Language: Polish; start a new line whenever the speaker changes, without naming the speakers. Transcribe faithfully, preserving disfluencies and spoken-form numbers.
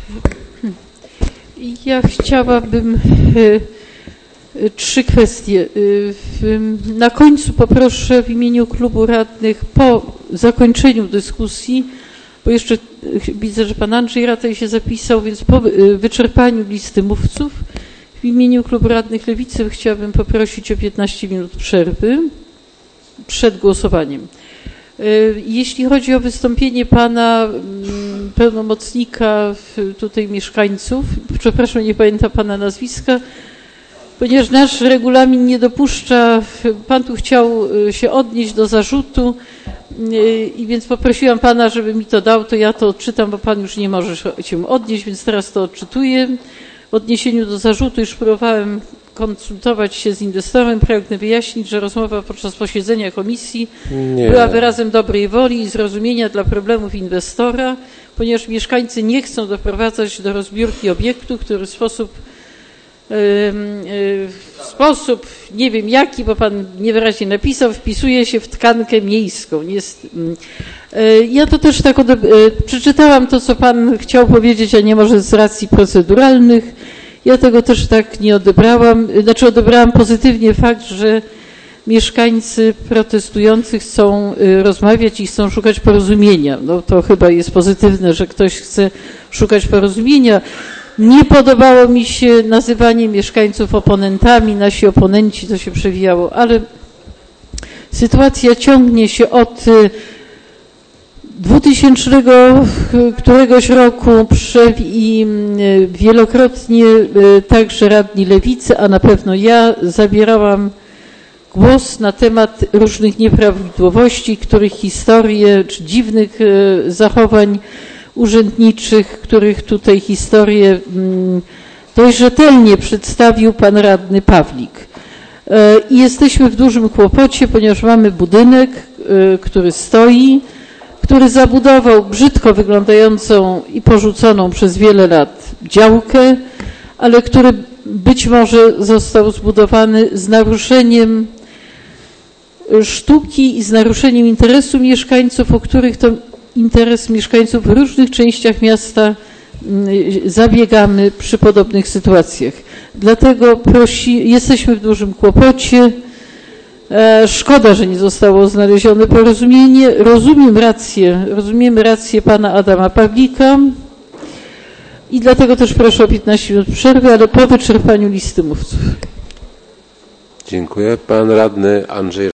Ja chciałabym trzy kwestie. Na końcu poproszę w imieniu klubu radnych po zakończeniu dyskusji, bo jeszcze widzę, że pan Andrzej Rataj się zapisał, więc po wyczerpaniu listy mówców w imieniu klubu radnych Lewicy chciałabym poprosić o piętnaście minut przerwy przed głosowaniem. Jeśli chodzi o wystąpienie pana pełnomocnika tutaj mieszkańców, przepraszam, nie pamiętam pana nazwiska, ponieważ nasz regulamin nie dopuszcza, pan tu chciał się odnieść do zarzutu i więc poprosiłam pana, żeby mi to dał, to ja to odczytam, bo pan już nie może się odnieść, więc teraz to odczytuję. W odniesieniu do zarzutu już próbowałem konsultować się z inwestorem, pragnę wyjaśnić, że rozmowa podczas posiedzenia komisji nie. była wyrazem dobrej woli i zrozumienia dla problemów inwestora, ponieważ mieszkańcy nie chcą doprowadzać do rozbiórki obiektu, który w sposób, w sposób, nie wiem jaki, bo pan niewyraźnie napisał, wpisuje się w tkankę miejską. Jest, ja to też tak przeczytałam to, co pan chciał powiedzieć, a nie może z racji proceduralnych. Ja tego też tak nie odebrałam, znaczy odebrałam pozytywnie fakt, że mieszkańcy protestujący chcą rozmawiać i chcą szukać porozumienia. No to chyba jest pozytywne, że ktoś chce szukać porozumienia. Nie podobało mi się nazywanie mieszkańców oponentami, nasi oponenci, to się przewijało, ale sytuacja ciągnie się od dwutysięcznego któregoś roku i wielokrotnie także radni Lewicy, a na pewno ja zabierałam głos na temat różnych nieprawidłowości, których historie czy dziwnych zachowań urzędniczych, których tutaj historię dość rzetelnie przedstawił pan radny Pawlik. I jesteśmy w dużym kłopocie, ponieważ mamy budynek, który stoi, który zabudował brzydko wyglądającą i porzuconą przez wiele lat działkę, ale który być może został zbudowany z naruszeniem sztuki i z naruszeniem interesu mieszkańców, o których to interes mieszkańców w różnych częściach miasta zabiegamy przy podobnych sytuacjach. Dlatego prosi, jesteśmy w dużym kłopocie. Szkoda, że nie zostało znalezione porozumienie. Rozumiem rację, rozumiemy rację pana Adama Pawlika i dlatego też proszę o piętnaście minut przerwy, ale po wyczerpaniu listy mówców.
Dziękuję. Pan radny Andrzej